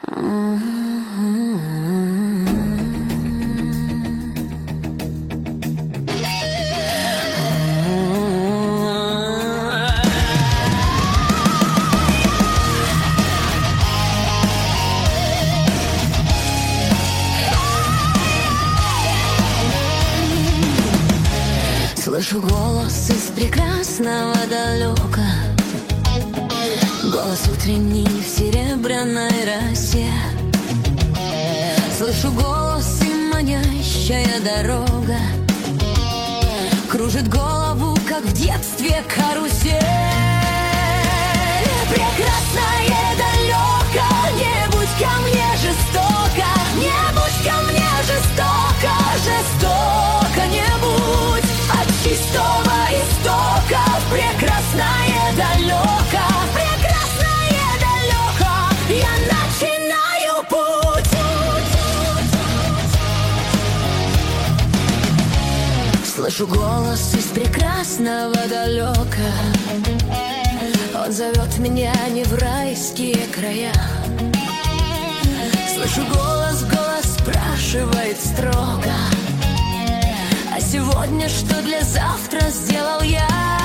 Слышу голос из прекрасного далека, голос утренний в серебряной росе. Слышу голос и манящая дорога кружит голову, как в детстве карусель. Прекрасное далеко, не будь ко мне жестоко, не будь ко мне жестоко, жестоко не будь. От чистого истока в прекрасное далеко, прекрасное далеко я начинаю путь. Слышу голос из прекрасного далека, он зовет меня не в райские края. Слышу голос, голос спрашивает строго: а сегодня что для завтра сделал я?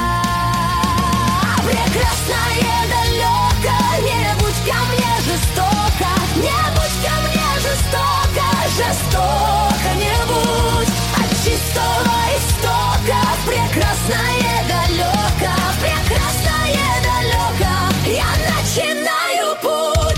Прекрасное далеко, не будь ко мне жестоко, не будь ко мне жестоко, жестоко не будь. От чистого истока в прекрасное далеко, прекрасное далеко я начинаю путь.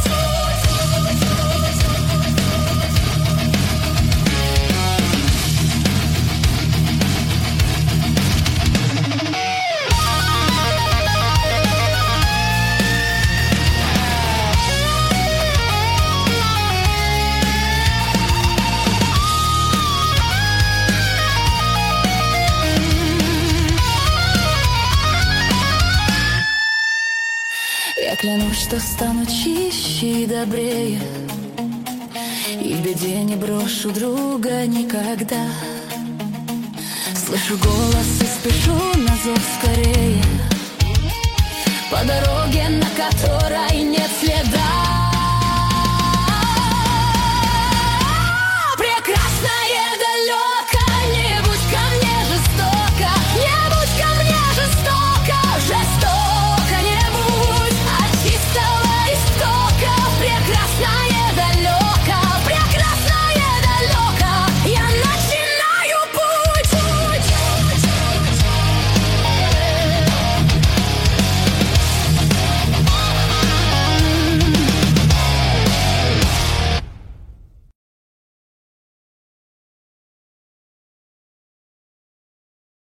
Я клянусь, что стану чище и добрее, и в беде не брошу друга никогда. Слышу голос и спешу на зов скорее, по дороге, на которой нет следа.